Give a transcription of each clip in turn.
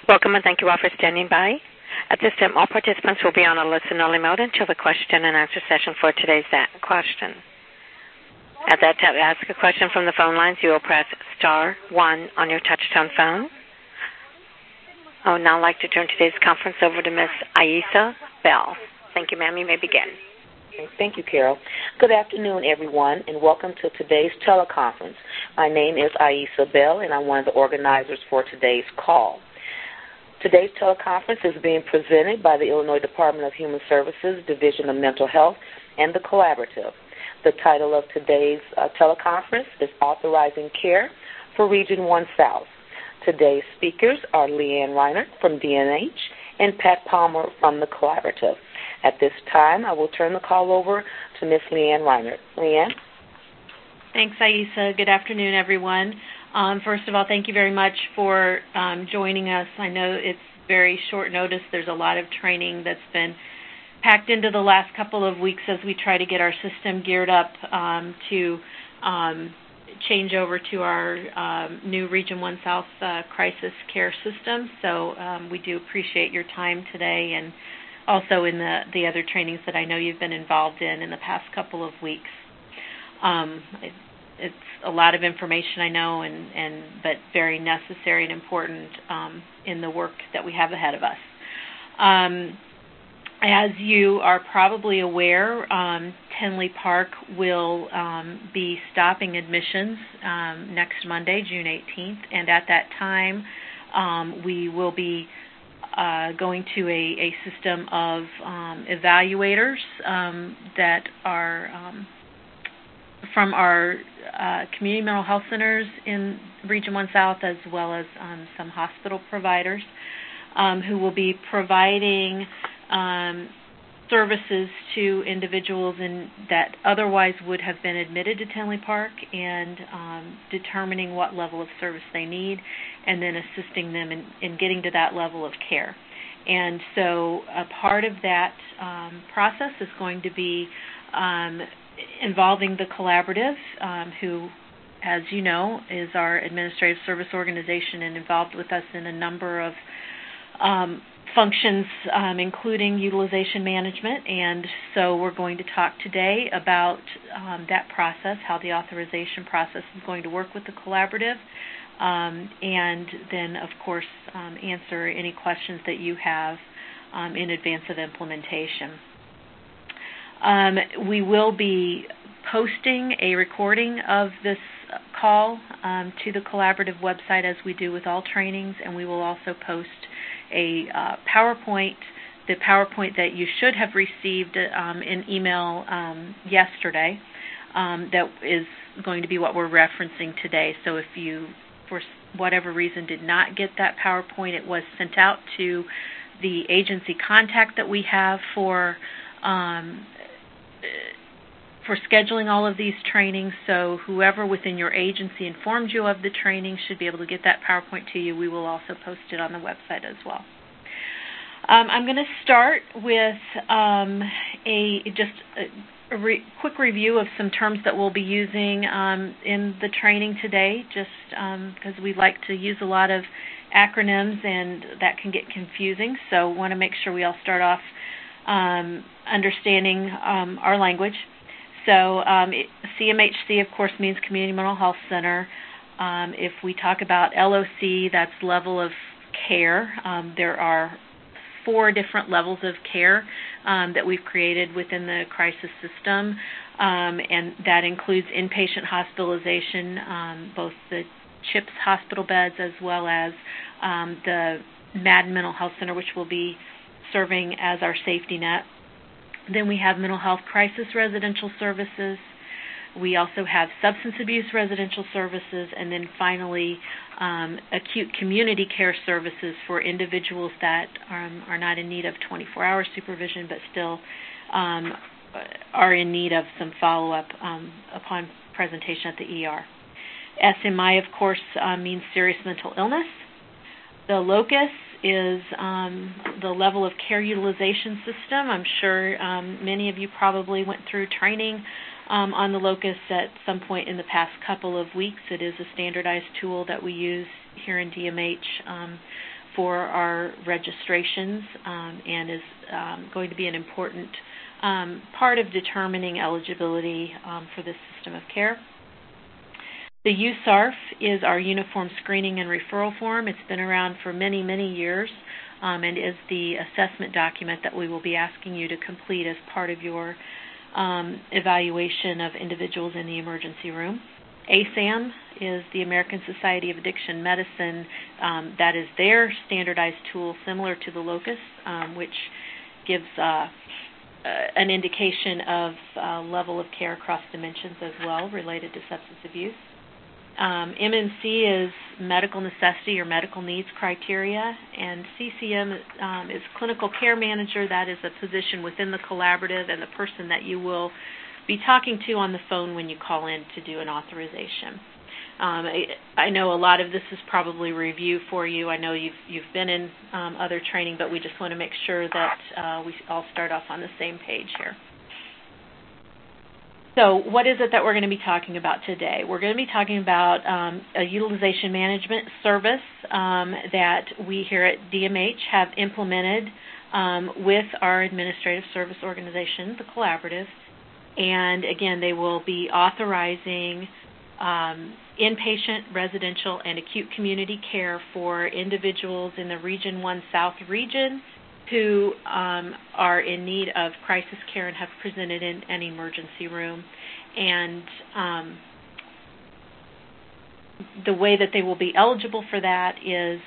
Welcome and thank you all for standing by. At this time, all participants will be on a listen-only mode until the question and answer session for today's question. At that time, to ask a question from the phone lines, you will press star 1 on your touch-tone phone. I would now like to turn today's conference over to Ms. Aissa Bell. Thank you, ma'am. You may begin. Thank you, Carol. Good afternoon, everyone, and welcome to today's teleconference. My name is Aissa Bell, and I'm one of the organizers for today's call. Today's teleconference is being presented by the Illinois Department of Human Services, Division of Mental Health, and the Collaborative. The title of today's teleconference is Authorizing Care for Region 1 South. Today's speakers are Leanne Reiner from DNH and Pat Palmer from the Collaborative. At this time, I will turn the call over to Ms. Leanne Reiner. Leanne? Thanks, Aissa. Good afternoon, everyone. First of all, thank you very much for joining us. I know it's very short notice. There's a lot of training that's been packed into the last couple of weeks as we try to get our system geared up to change over to our new Region 1 South crisis care system. So we do appreciate your time today and also in the other trainings that I know you've been involved in the past couple of weeks. It's a lot of information, I know, but very necessary and important in the work that we have ahead of us. As you are probably aware, Tinley Park will be stopping admissions next Monday, June 18th, and at that time we will be going to a system of evaluators that are from our community mental health centers in Region 1 South, as well as some hospital providers who will be providing services to individuals that otherwise would have been admitted to Tinley Park and determining what level of service they need and then assisting them in getting to that level of care. And so a part of that process is going to be involving the Collaborative, who, as you know, is our administrative service organization and involved with us in a number of functions, including utilization management. And so we're going to talk today about that process, how the authorization process is going to work with the Collaborative, and then, of course, answer any questions that you have in advance of implementation. We will be posting a recording of this call to the Collaborative website, as we do with all trainings, and we will also post a PowerPoint, the PowerPoint that you should have received in email yesterday, that is going to be what we're referencing today. So if you, for whatever reason, did not get that PowerPoint, it was sent out to the agency contact that we have for scheduling all of these trainings. So whoever within your agency informed you of the training should be able to get that PowerPoint to you. We will also post it on the website as well. I'm going to start with quick review of some terms that we'll be using in the training today, just because we like to use a lot of acronyms and that can get confusing. So want to make sure we all start off understanding our language. So CMHC, of course, means Community Mental Health Center. If we talk about LOC, that's level of care. There are 4 different levels of care that we've created within the crisis system, and that includes inpatient hospitalization, both the CHIPS hospital beds as well as the Madden Mental Health Center, which will be serving as our safety net. Then we have mental health crisis residential services. We also have substance abuse residential services, and then finally acute community care services for individuals that are not in need of 24-hour supervision but still are in need of some follow-up upon presentation at the ER. SMI, of course, means serious mental illness. The locus is the level of care utilization system. I'm sure many of you probably went through training on the locus at some point in the past couple of weeks. It is a standardized tool that we use here in DMH for our registrations and is going to be an important part of determining eligibility for this system of care. The USARF is our Uniform Screening and Referral Form. It's been around for many, many years and is the assessment document that we will be asking you to complete as part of your evaluation of individuals in the emergency room. ASAM is the American Society of Addiction Medicine. That is their standardized tool similar to the LOCUS, which gives an indication of level of care across dimensions as well related to substance abuse. MNC is medical necessity or medical needs criteria, and CCM is clinical care manager. That is a position within the collaborative and the person that you will be talking to on the phone when you call in to do an authorization. I know a lot of this is probably review for you. I know you've been in other training, but we just want to make sure that we all start off on the same page here. So what is it that we're going to be talking about today? We're going to be talking about a utilization management service that we here at DMH have implemented with our administrative service organization, the Collaborative. And again, they will be authorizing inpatient, residential, and acute community care for individuals in the Region 1 South region who are in need of crisis care and have presented in an emergency room. And the way that they will be eligible for that is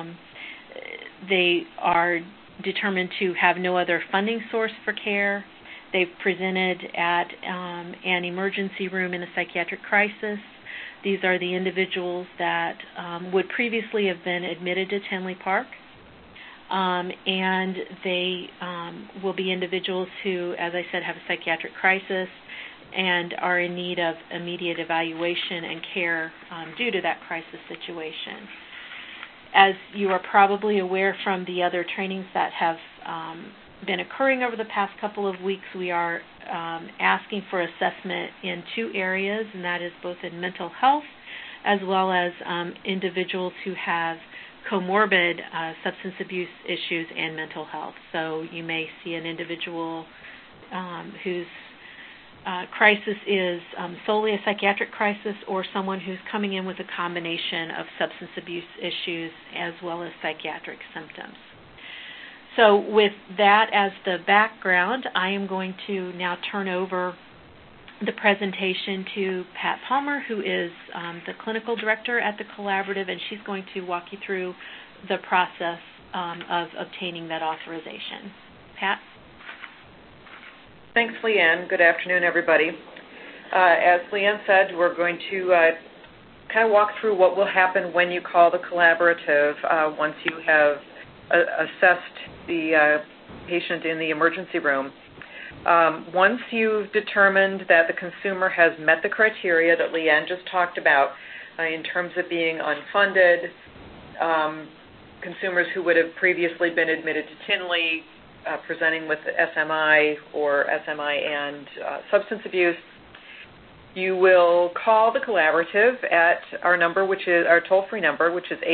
they are determined to have no other funding source for care. They've presented at an emergency room in a psychiatric crisis. These are the individuals that would previously have been admitted to Tinley Park. And they will be individuals who, as I said, have a psychiatric crisis and are in need of immediate evaluation and care due to that crisis situation. As you are probably aware from the other trainings that have been occurring over the past couple of weeks, we are asking for assessment in two areas, and that is both in mental health as well as individuals who have comorbid substance abuse issues and mental health. So you may see an individual whose crisis is solely a psychiatric crisis, or someone who's coming in with a combination of substance abuse issues as well as psychiatric symptoms. So with that as the background, I am going to now turn over the presentation to Pat Palmer, who is the clinical director at the Collaborative, and she's going to walk you through the process of obtaining that authorization. Pat? Thanks, Leanne. Good afternoon, everybody. As Leanne said, we're going to kind of walk through what will happen when you call the Collaborative once you have assessed the patient in the emergency room. Once you've determined that the consumer has met the criteria that Leanne just talked about in terms of being unfunded, consumers who would have previously been admitted to Tinley, presenting with SMI or SMI and substance abuse, you will call the Collaborative at our number, which is our toll-free number, which is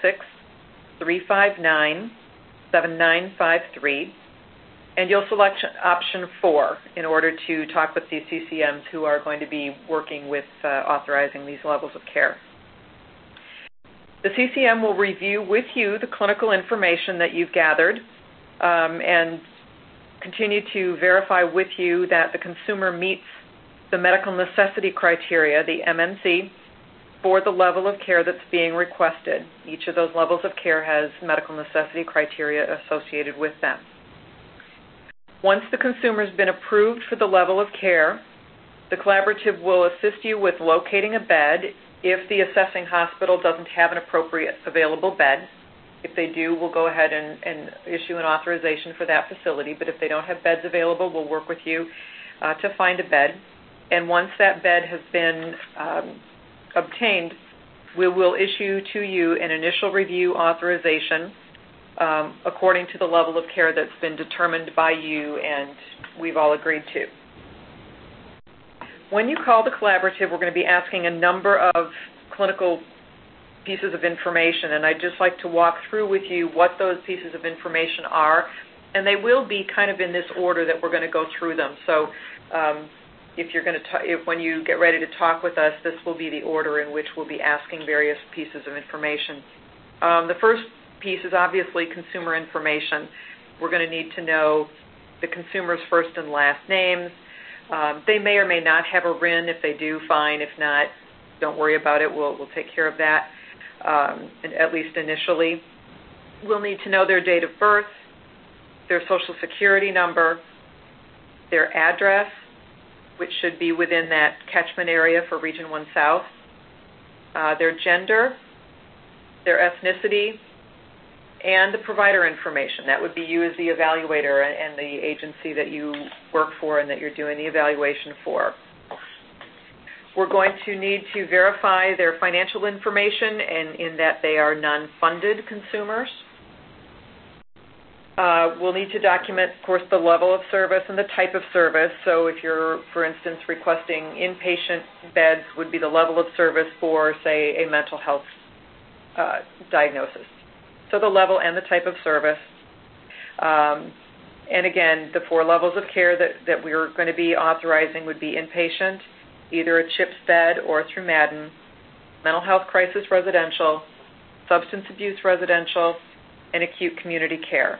866-359-7953. And you'll select option 4 in order to talk with the CCMs who are going to be working with authorizing these levels of care. The CCM will review with you the clinical information that you've gathered and continue to verify with you that the consumer meets the medical necessity criteria, the MNC, for the level of care that's being requested. Each of those levels of care has medical necessity criteria associated with them. Once the consumer has been approved for the level of care, the Collaborative will assist you with locating a bed if the assessing hospital doesn't have an appropriate available bed. If they do, we'll go ahead and issue an authorization for that facility. But if they don't have beds available, we'll work with you to find a bed. And once that bed has been obtained, we will issue to you an initial review authorization according to the level of care that's been determined by you and we've all agreed to. When you call the Collaborative, we're going to be asking a number of clinical pieces of information, and I'd just like to walk through with you what those pieces of information are, and they will be kind of in this order that we're going to go through them. So when you get ready to talk with us, this will be the order in which we'll be asking various pieces of information. The first piece is obviously consumer information. We're going to need to know the consumer's first and last names. They may or may not have a RIN. If they do, fine. If not, don't worry about it. We'll take care of that, at least initially. We'll need to know their date of birth, their Social Security number, their address, which should be within that catchment area for Region 1 South, their gender, their ethnicity, and the provider information. That would be you as the evaluator and the agency that you work for and that you're doing the evaluation for. We're going to need to verify their financial information, and in that they are non-funded consumers. We'll need to document, of course, the level of service and the type of service. So if you're, for instance, requesting inpatient beds, would be the level of service for, say, a mental health diagnosis. So the level and the type of service. And again, the 4 levels of care that we're going to be authorizing would be inpatient, either a CHIPS bed or through Madden, mental health crisis residential, substance abuse residential, and acute community care.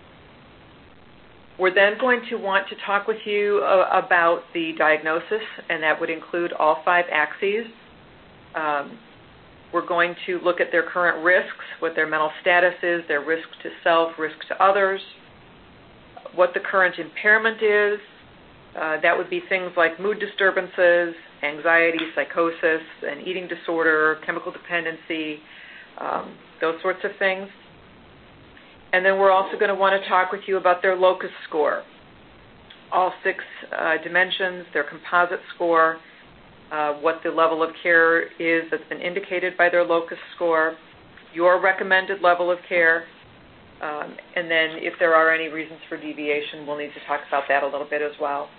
We're then going to want to talk with you about the diagnosis, and that would include all 5 axes. We're going to look at their current risks, what their mental status is, their risk to self, risk to others, what the current impairment is. That would be things like mood disturbances, anxiety, psychosis, an eating disorder, chemical dependency, those sorts of things. And then we're also going to want to talk with you about their locus score, all 6 dimensions, their composite score, what the level of care is that's been indicated by their locus score, your recommended level of care, and then if there are any reasons for deviation, we'll need to talk about that a little bit as well.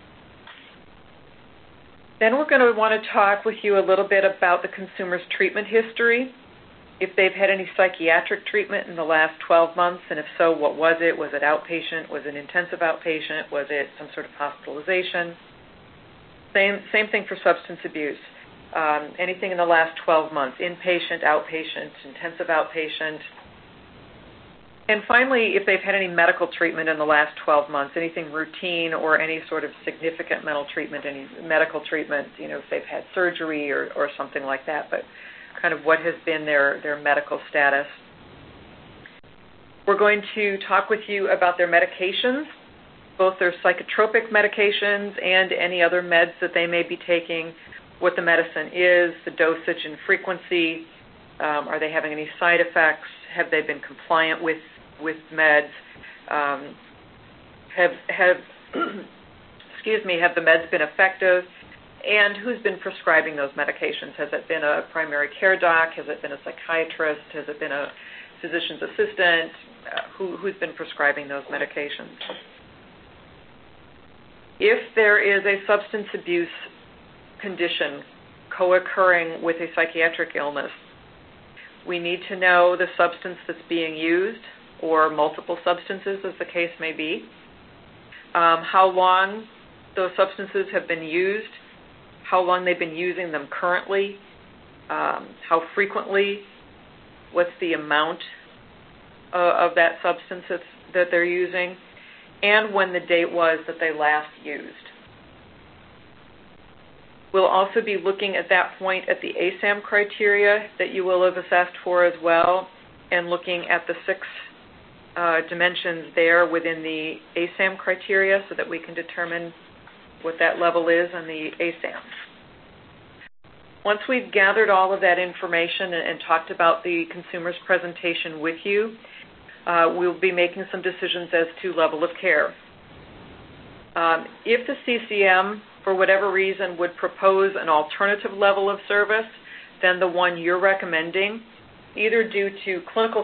Then we're going to want to talk with you a little bit about the consumer's treatment history, if they've had any psychiatric treatment in the last 12 months, and if so, what was it? Was it outpatient? Was it intensive outpatient? Was it some sort of hospitalization? Same thing for substance abuse. Anything in the last 12 months, inpatient, outpatient, intensive outpatient. And finally, if they've had any medical treatment in the last 12 months, anything routine or any sort of significant mental treatment, any medical treatment, if they've had surgery or something like that, but kind of what has been their medical status. We're going to talk with you about their medications, both their psychotropic medications and any other meds that they may be taking, what the medicine is, the dosage and frequency, are they having any side effects, have they been compliant with meds, have the meds been effective, and who's been prescribing those medications. Has it been a primary care doc? Has it been a psychiatrist? Has it been a physician's assistant? Who's been prescribing those medications? If there is a substance abuse condition co-occurring with a psychiatric illness, we need to know the substance that's being used, or multiple substances as the case may be, how long those substances have been used, how long they've been using them currently, how frequently, what's the amount of that substance that they're using, and when the date was that they last used. We'll also be looking at that point at the ASAM criteria that you will have assessed for as well, and looking at the 6 dimensions there within the ASAM criteria so that we can determine what that level is on the ASAM. Once we've gathered all of that information and talked about the consumer's presentation with you, we'll be making some decisions as to level of care. If the CCM, for whatever reason, would propose an alternative level of service than the one you're recommending, either due to clinical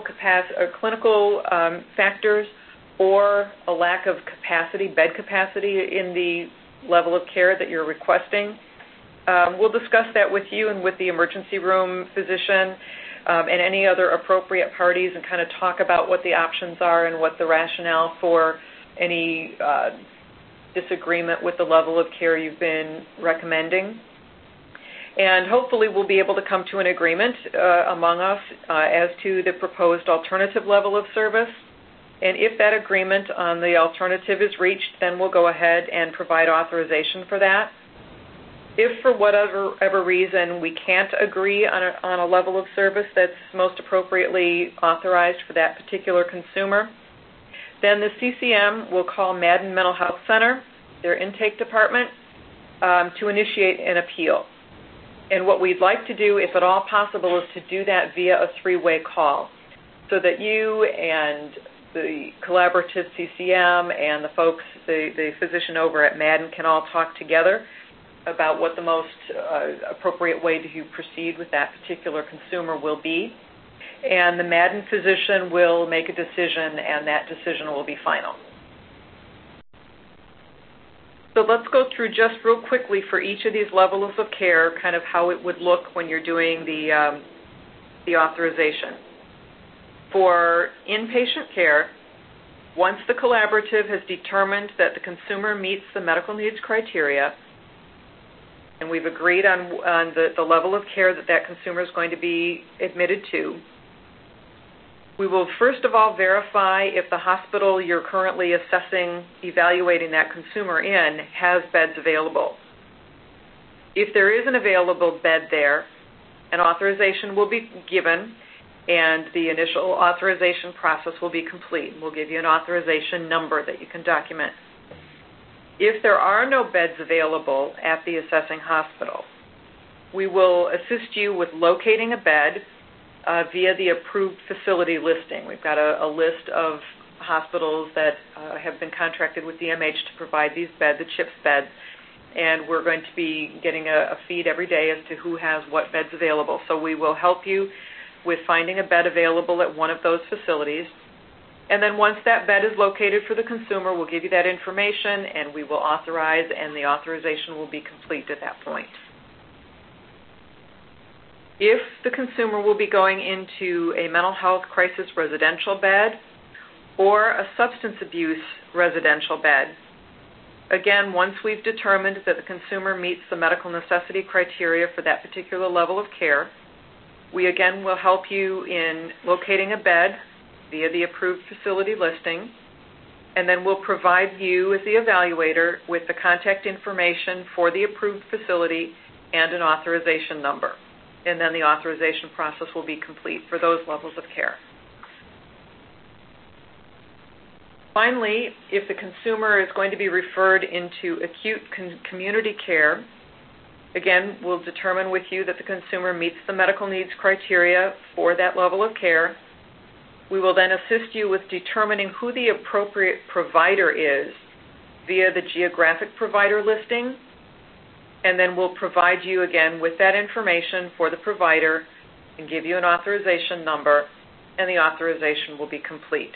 factors or a lack of capacity, bed capacity in the level of care that you're requesting, we'll discuss that with you and with the emergency room physician. and any other appropriate parties and kind of talk about what the options are and what the rationale for any disagreement with the level of care you've been recommending. And hopefully we'll be able to come to an agreement among us as to the proposed alternative level of service. And if that agreement on the alternative is reached, then we'll go ahead and provide authorization for that. If for whatever reason we can't agree on a level of service that's most appropriately authorized for that particular consumer, then the CCM will call Madden Mental Health Center, their intake department, to initiate an appeal. And what we'd like to do, if at all possible, is to do that via a three-way call so that you and the collaborative CCM and the folks, the physician over at Madden, can all talk together about what the most appropriate way to proceed with that particular consumer will be. And the Madden physician will make a decision, and that decision will be final. So let's go through just real quickly for each of these levels of care, kind of how it would look when you're doing the authorization. For inpatient care, once the collaborative has determined that the consumer meets the medical needs criteria, and we've agreed on the level of care that that consumer is going to be admitted to, we will first of all verify if the hospital you're currently evaluating that consumer in has beds available. If there is an available bed there, an authorization will be given, and the initial authorization process will be complete. We'll give you an authorization number that you can document. If there are no beds available at the assessing hospital, we will assist you with locating a bed via the approved facility listing. We've got a list of hospitals that have been contracted with DMH to provide these beds, the CHIPS beds, and we're going to be getting a feed every day as to who has what beds available. So we will help you with finding a bed available at one of those facilities. And then once that bed is located for the consumer, we'll give you that information and we will authorize, and the authorization will be complete at that point. If the consumer will be going into a mental health crisis residential bed or a substance abuse residential bed, again, once we've determined that the consumer meets the medical necessity criteria for that particular level of care, we again will help you in locating a bed via the approved facility listing, and then we'll provide you as the evaluator with the contact information for the approved facility and an authorization number. And then the authorization process will be complete for those levels of care. Finally, if the consumer is going to be referred into acute community care, again, we'll determine with you that the consumer meets the medical needs criteria for that level of care. We will then assist you with determining who the appropriate provider is via the geographic provider listing, and then we'll provide you again with that information for the provider and give you an authorization number, and the authorization will be complete.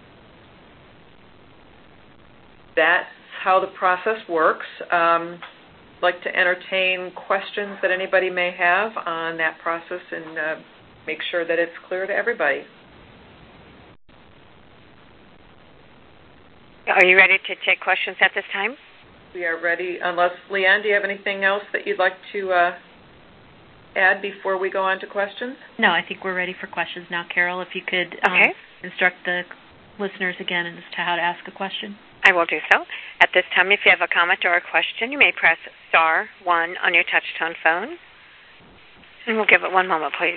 That's how the process works. I'd like to entertain questions that anybody may have on that process and make sure that it's clear to everybody. Are you ready to take questions at this time? We are ready, unless, Leanne, do you have anything else that you'd like to add before we go on to questions? No, I think we're ready for questions now. Carol, if you could instruct the listeners again as to how to ask a question. I will do so. At this time, if you have a comment or a question, you may press *1 on your touch-tone phone. And we'll give it one moment, please.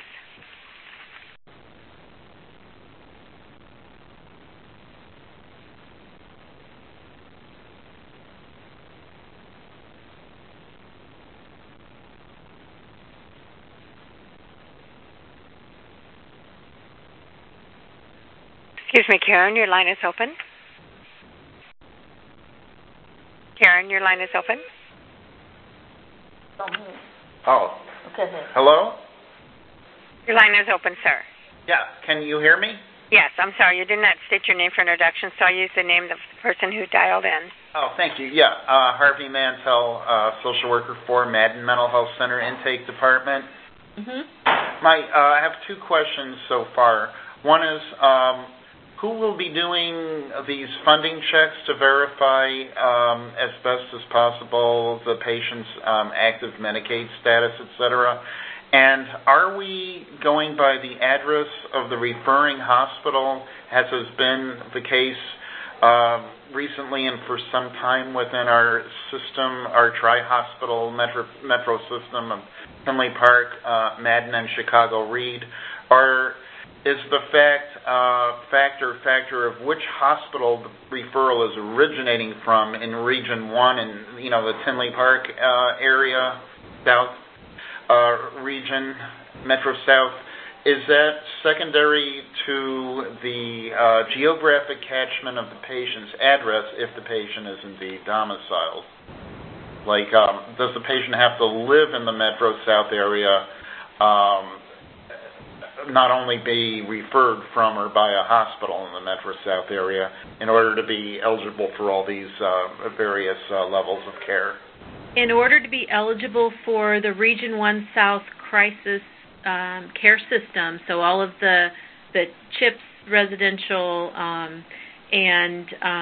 Excuse me, Karen, your line is open. Karen, your line is open. Oh. Okay. Hello? Your line is open, sir. Yeah. Can you hear me? Yes, I'm sorry. You did not state your name for introduction, so I used the name of the person who dialed in. Oh, thank you. Yeah. Harvey Mantell, social worker for Madden Mental Health Center Intake Department. I have two questions so far. One is, who will be doing these funding checks to verify as best as possible the patient's active Medicaid status, et cetera? And are we going by the address of the referring hospital, as has been the case recently and for some time within our system, our tri-hospital metro system of Tinley Park, Madden, and Chicago Read? Or is the factor of which hospital the referral is originating from in Region 1 and, the Tinley Park area, South region, Metro South, is that secondary to the geographic catchment of the patient's address if the patient is indeed domiciled? Like, does the patient have to live in the Metro South area, not only be referred from or by a hospital in the Metro South area in order to be eligible for all these various levels of care? In order to be eligible for the Region 1 South Crisis Care System, so all of the CHIPS residential and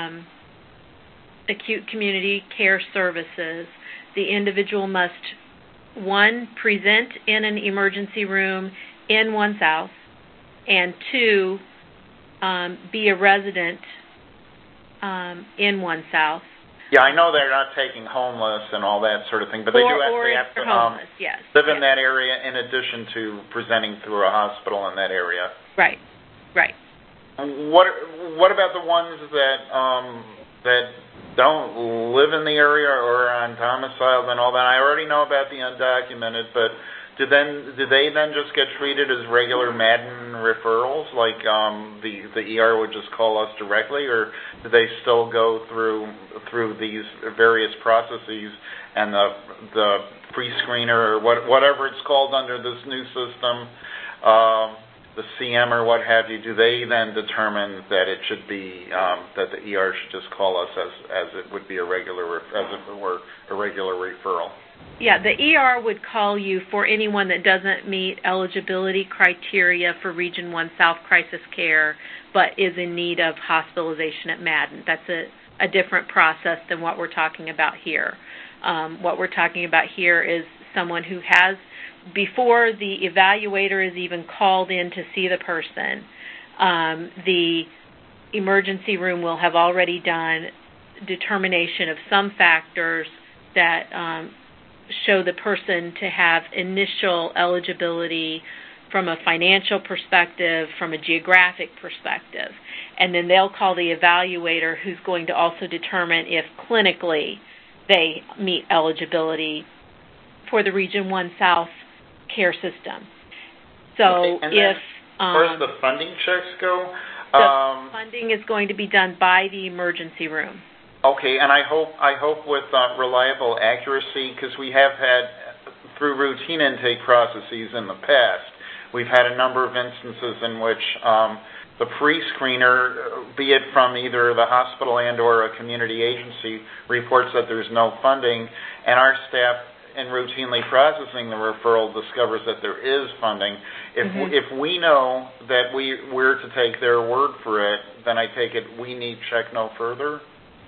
acute community care services, the individual must, 1, present in an emergency room in 1 South, and 2, be a resident in 1 South. Yeah, I know they're not taking homeless and all that sort of thing, but they do have to homeless, yes, live in that area in addition to presenting through a hospital in that area. Right. What about the ones that don't live in the area or are undomiciled and all that? I already know about the undocumented, but do they then just get treated as regular Madden referrals, like the ER would just call us directly, or do they still go through these various processes and the pre-screener or whatever it's called under this new system, the CM or what have you? Do they then determine that it should be that the ER should just call us as it would be as if it were a regular referral? Yeah, the ER would call you for anyone that doesn't meet eligibility criteria for Region 1 South Crisis Care but is in need of hospitalization at Madden. That's a different process than what we're talking about here. What we're talking about here is someone who has, before the evaluator is even called in to see the person, the emergency room will have already done determination of some factors that show the person to have initial eligibility from a financial perspective, from a geographic perspective. And then they'll call the evaluator, who's going to also determine if clinically they meet eligibility for the Region 1 South care system. So if where does the funding checks go? The funding is going to be done by the emergency room. Okay, and I hope with reliable accuracy, because we have had, through routine intake processes in the past, we've had a number of instances in which the pre-screener, be it from either the hospital and or a community agency, reports that there's no funding, and our staff in routinely processing the referral discovers that there is funding. If we know that we're to take their word for it, then I take it we need check no further?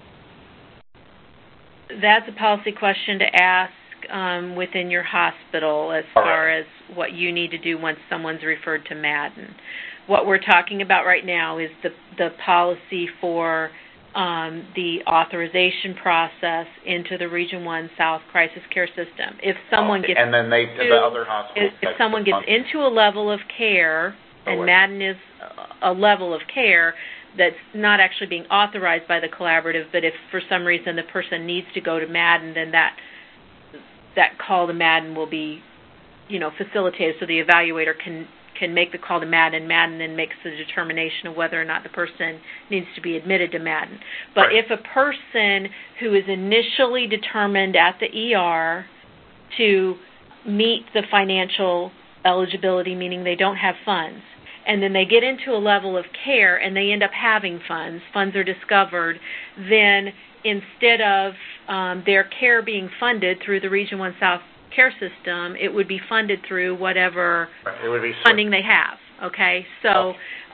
That's a policy question to ask within your hospital as far as what you need to do once someone's referred to Madden. What we're talking about right now is the policy for the authorization process into the Region 1 South Crisis Care System. If someone gets and then the other hospitals, if someone gets into a level of care, and Madden is a level of care that's not actually being authorized by the collaborative, but if for some reason the person needs to go to Madden, then that call to Madden will be, facilitated so the evaluator can make the call to Madden. Madden then makes the determination of whether or not the person needs to be admitted to Madden. But if a person who is initially determined at the ER to meet the financial eligibility, meaning they don't have funds, and then they get into a level of care and they end up having funds are discovered, then instead of their care being funded through the Region 1 South care system, it would be funded through whatever funding they have, okay? So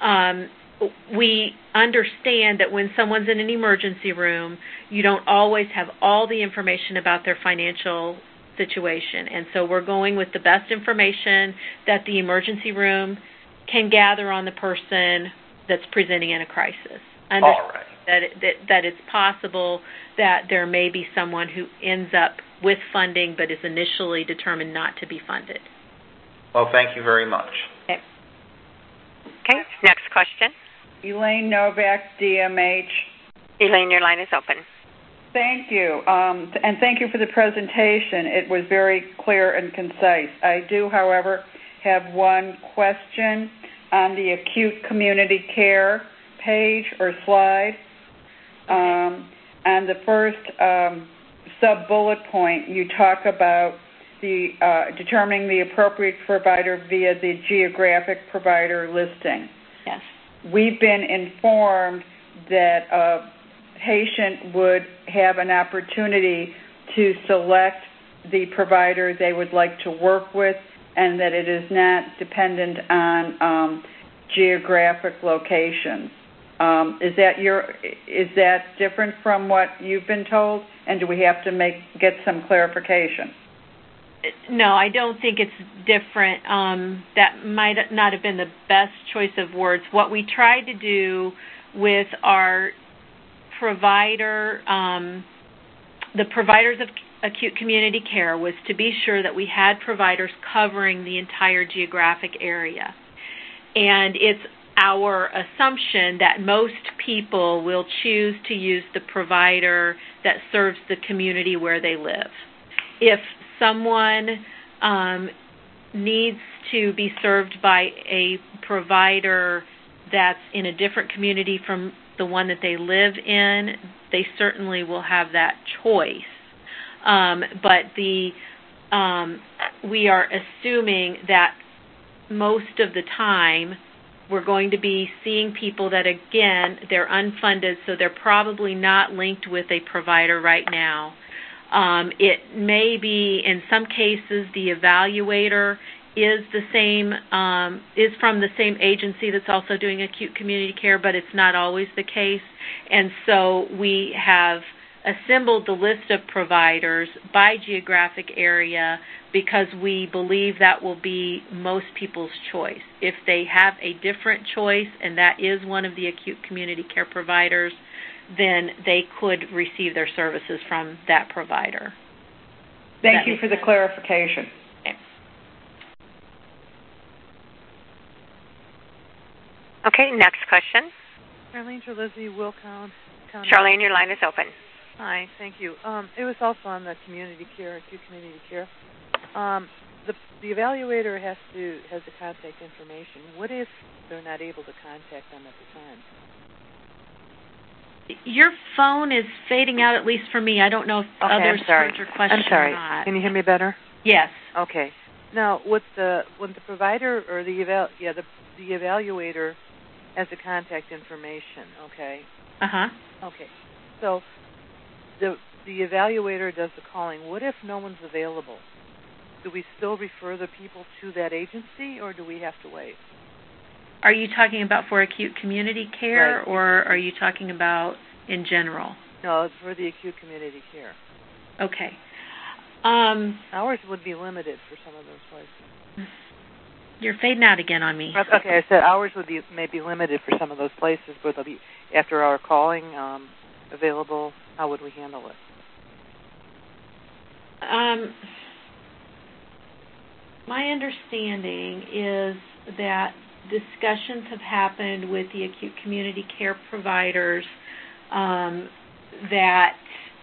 we understand that when someone's in an emergency room, you don't always have all the information about their financial situation. And so we're going with the best information that the emergency room can gather on the person that's presenting in a crisis. All right. That it's possible that there may be someone who ends up with funding but is initially determined not to be funded. Well, thank you very much. Okay, next question. Elaine Novak, DMH. Elaine, your line is open. Thank you, and thank you for the presentation. It was very clear and concise. I do, however, have one question on the acute community care page or slide. On the first sub-bullet point, you talk about the determining the appropriate provider via the geographic provider listing. Yes. We've been informed that a patient would have an opportunity to select the provider they would like to work with, and that it is not dependent on geographic locations. Is that different from what you've been told, and do we have to get some clarification? No, I don't think it's different. That might not have been the best choice of words. What we tried to do with our provider, the providers of acute community care, was to be sure that we had providers covering the entire geographic area. And it's our assumption that most people will choose to use the provider that serves the community where they live. If someone needs to be served by a provider that's in a different community from the one that they live in, they certainly will have that choice. But we are assuming that most of the time we're going to be seeing people that, again, they're unfunded, so they're probably not linked with a provider right now. It may be, in some cases, the evaluator is from the same agency that's also doing acute community care, but it's not always the case. And so we have assembled the list of providers by geographic area because we believe that will be most people's choice. If they have a different choice, and that is one of the acute community care providers, then they could receive their services from that provider. Thank you for the clarification. Okay, next question. Charlene Terlizzi, Will County. Charlene, your line is open. Hi, thank you. It was also on the community care, acute community care. The evaluator has the contact information. What if they're not able to contact them at the time? Your phone is fading out, at least for me. I don't know if others heard your question or not. Can you hear me better? Yes. Okay. Now, when the provider or the evaluator has the contact information, okay? Uh-huh. Okay. So the evaluator does the calling. What if no one's available? Do we still refer the people to that agency, or do we have to wait? Are you talking about for acute community care, right, or are you talking about in general? No, it's for the acute community care. Okay. Hours would be limited for some of those places. You're fading out again on me. Okay, I said hours may be limited for some of those places, but they'll be after our calling available. How would we handle it? My understanding is that discussions have happened with the acute community care providers that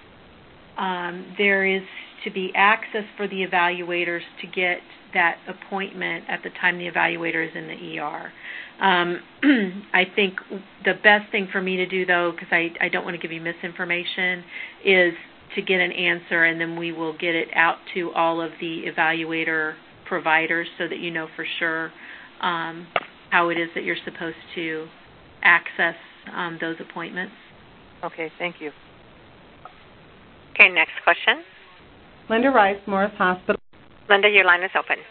there is to be access for the evaluators to get that appointment at the time the evaluator is in the ER. I think the best thing for me to do, though, because I don't want to give you misinformation, is to get an answer, and then we will get it out to all of the evaluator providers so that you know for sure how it is that you're supposed to access those appointments. Okay, thank you. Okay, next question. Linda Rice, Morris Hospital. Linda, your line is open.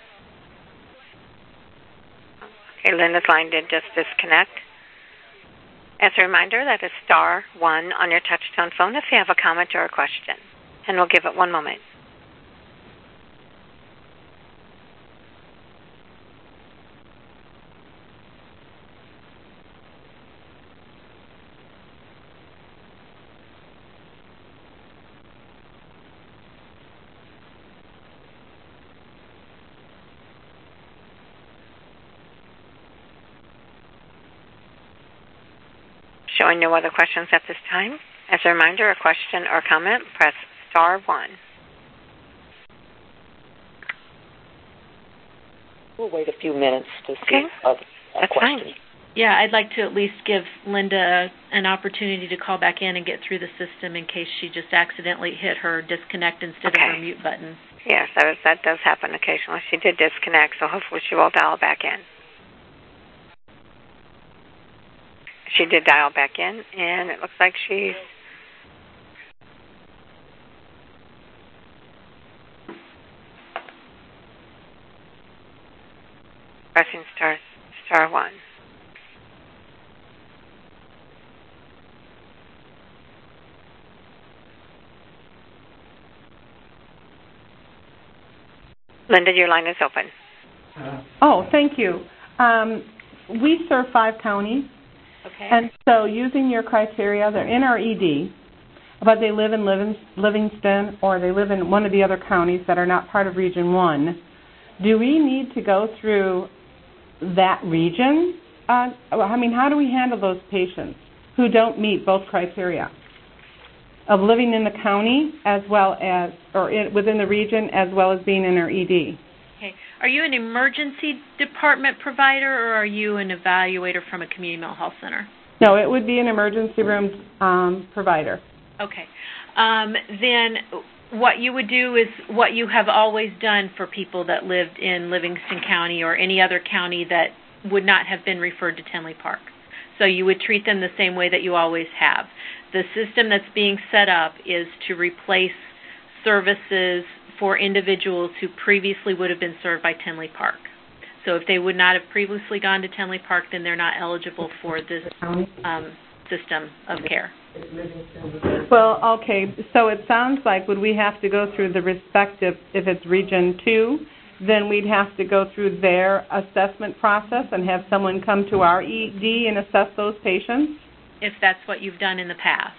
Okay, Linda's line did just disconnect. As a reminder, that is *1 on your touch-tone phone if you have a comment or a question. And we'll give it one moment. Showing no other questions at this time. As a reminder, a question or comment, press *1. We'll wait a few minutes to see Okay. a question. Fine. Yeah, I'd like to at least give Linda an opportunity to call back in and get through the system in case she just accidentally hit her disconnect instead of her mute button. Yes, that does happen occasionally. She did disconnect, so hopefully she will dial back in. She did dial back in, and it looks like she's pressing *1. Linda, your line is open. Thank you. We serve 5 counties. Okay. And so using your criteria, they're in our ED, but they live in Livingston or they live in one of the other counties that are not part of Region 1. Do we need to go through that region? How do we handle those patients who don't meet both criteria of living in the county as well as, or within the region as well as being in our ED? Okay. Are you an emergency department provider or are you an evaluator from a community mental health center? No, it would be an emergency room provider. Okay. Then what you would do is what you have always done for people that lived in Livingston County or any other county that would not have been referred to Tinley Park. So you would treat them the same way that you always have. The system that's being set up is to replace services for individuals who previously would have been served by Tinley Park. So if they would not have previously gone to Tinley Park, then they're not eligible for this system of care. Well, okay, so it sounds like would we have to go through the respective, if it's Region 2, then we'd have to go through their assessment process and have someone come to our ED and assess those patients? If that's what you've done in the past.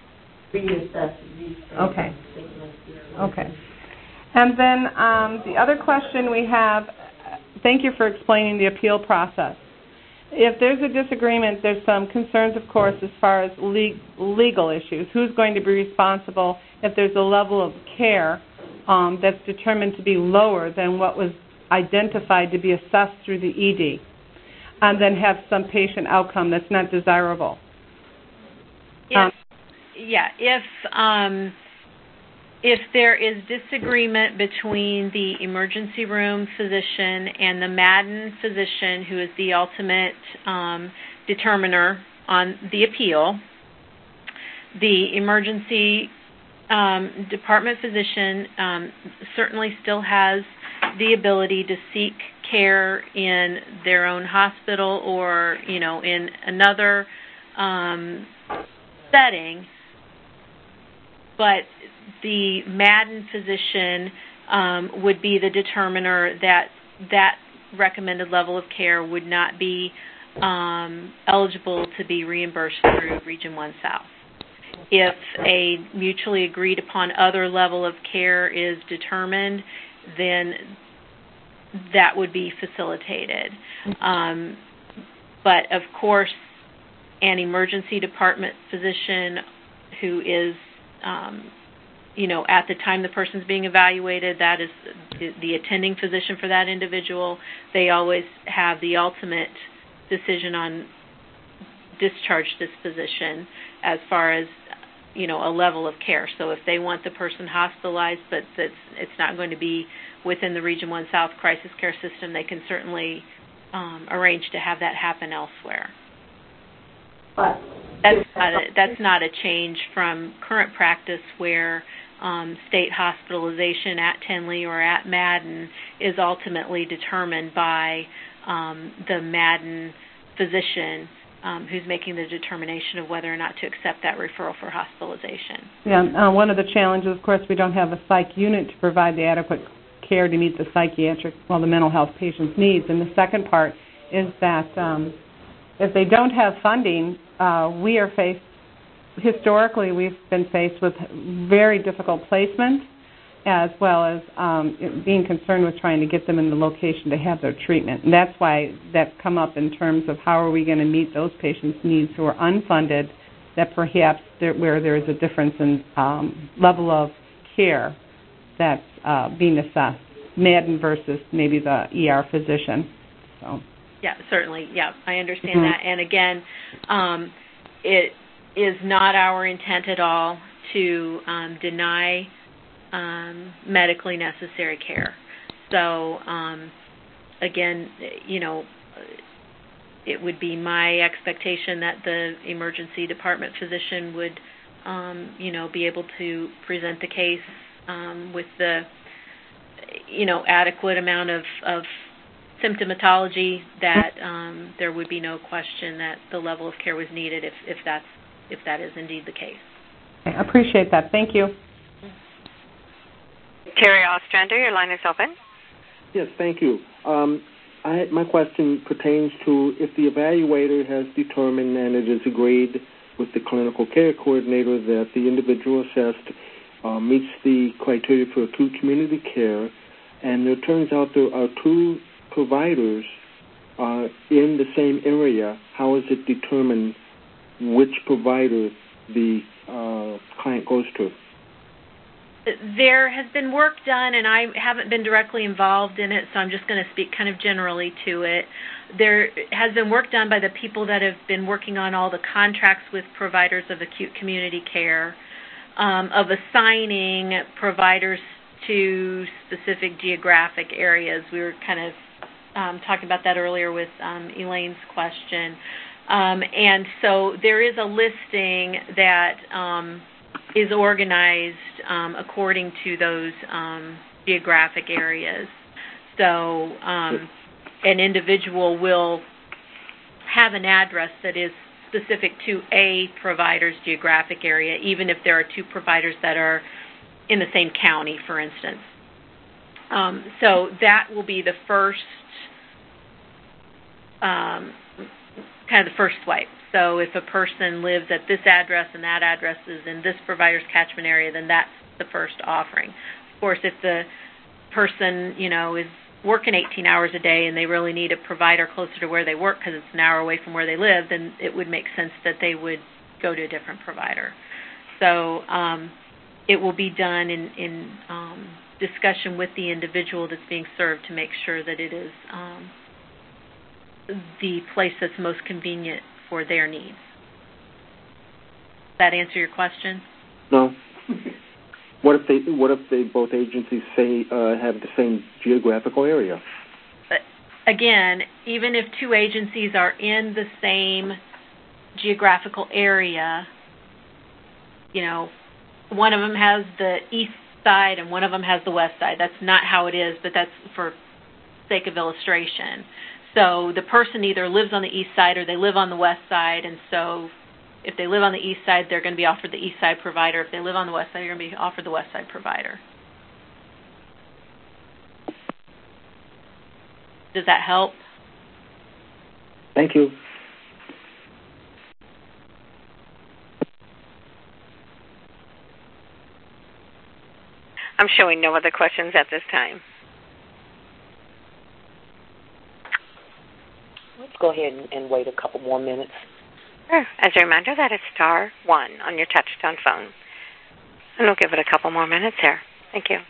Okay. Okay. And then the other question we have, thank you for explaining the appeal process. If there's a disagreement, there's some concerns, of course, as far as legal issues. Who's going to be responsible if there's a level of care that's determined to be lower than what was identified to be assessed through the ED, and then have some patient outcome that's not desirable? If there is disagreement between the emergency room physician and the Madden physician, who is the ultimate determiner on the appeal, the emergency department physician certainly still has the ability to seek care in their own hospital or, in another setting, but the Madden physician would be the determiner that recommended level of care would not be eligible to be reimbursed through Region 1 South. If a mutually agreed upon other level of care is determined, then that would be facilitated. But, of course, an emergency department physician who is at the time the person's being evaluated, that is the attending physician for that individual. They always have the ultimate decision on discharge disposition as far as, a level of care. So if they want the person hospitalized, but it's not going to be within the Region 1 South crisis care system, they can certainly arrange to have that happen elsewhere. But that's not a change from current practice where state hospitalization at Tinley or at Madden is ultimately determined by the Madden physician who's making the determination of whether or not to accept that referral for hospitalization. Yeah, one of the challenges, of course, we don't have a psych unit to provide the adequate care to meet the the mental health patient's needs. And the second part is that if they don't have funding, we are faced, historically we've been faced with very difficult placement, as well as being concerned with trying to get them in the location to have their treatment. And that's why that's come up in terms of how are we going to meet those patients' needs who are unfunded, that perhaps where there is a difference in level of care that's being assessed, Madden versus maybe the ER physician. So. Yeah, certainly. Yeah, I understand that. And again, it is not our intent at all to deny medically necessary care. So, again, it would be my expectation that the emergency department physician would, be able to present the case with the, adequate amount of symptomatology that there would be no question that the level of care was needed if that is indeed the case. I appreciate that. Thank you. Terry Ostrander, your line is open. Yes, thank you. My question pertains to if the evaluator has determined and it is agreed with the clinical care coordinator that the individual assessed meets the criteria for acute community care, and it turns out there are two providers in the same area, how is it determined which provider the client goes to? There has been work done, and I haven't been directly involved in it, so I'm just going to speak kind of generally to it. There has been work done by the people that have been working on all the contracts with providers of acute community care, of assigning providers to specific geographic areas. We were kind of talking about that earlier with Elaine's question. And so there is a listing that is organized according to those geographic areas. So an individual will have an address that is specific to a provider's geographic area, even if there are two providers that are in the same county, for instance. So that will be the first, kind of the first swipe. So if a person lives at this address and that address is in this provider's catchment area, then that's the first offering. Of course, if the person, is working 18 hours a day and they really need a provider closer to where they work because it's an hour away from where they live, then it would make sense that they would go to a different provider. So it will be done in discussion with the individual that's being served to make sure that it is the place that's most convenient for their needs. Does that answer your question? No. What if they both agencies say have the same geographical area? Again, even if two agencies are in the same geographical area, one of them has the east side and one of them has the west side. That's not how it is, but that's for sake of illustration. So the person either lives on the east side or they live on the west side, and so if they live on the east side, they're going to be offered the east side provider. If they live on the west side, they're going to be offered the west side provider. Does that help? Thank you. I'm showing no other questions at this time. Let's go ahead and wait a couple more minutes. Sure. As a reminder, that is *1 on your touch-tone phone. And we'll give it a couple more minutes here. Thank you.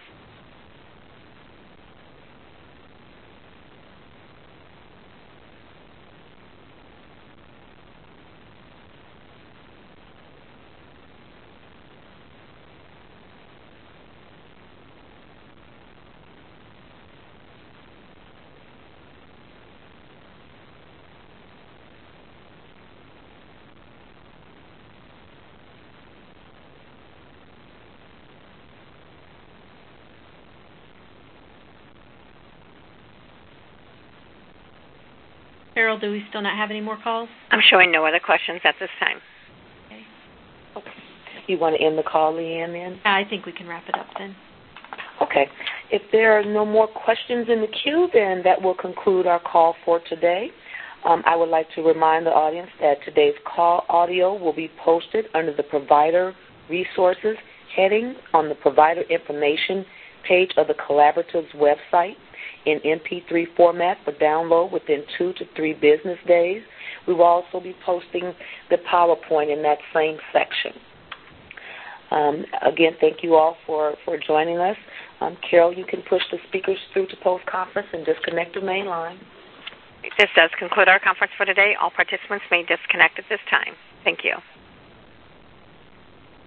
Carol, do we still not have any more calls? I'm showing no other questions at this time. Okay. You want to end the call, Leanne, then? I think we can wrap it up then. Okay. If there are no more questions in the queue, then that will conclude our call for today. I would like to remind the audience that today's call audio will be posted under the Provider Resources heading on the Provider Information page of the Collaborative's website in MP3 format for download within 2 to 3 business days. We will also be posting the PowerPoint in that same section. Again, thank you all for joining us. Carol, you can push the speakers through to post-conference and disconnect the main line. This does conclude our conference for today. All participants may disconnect at this time. Thank you.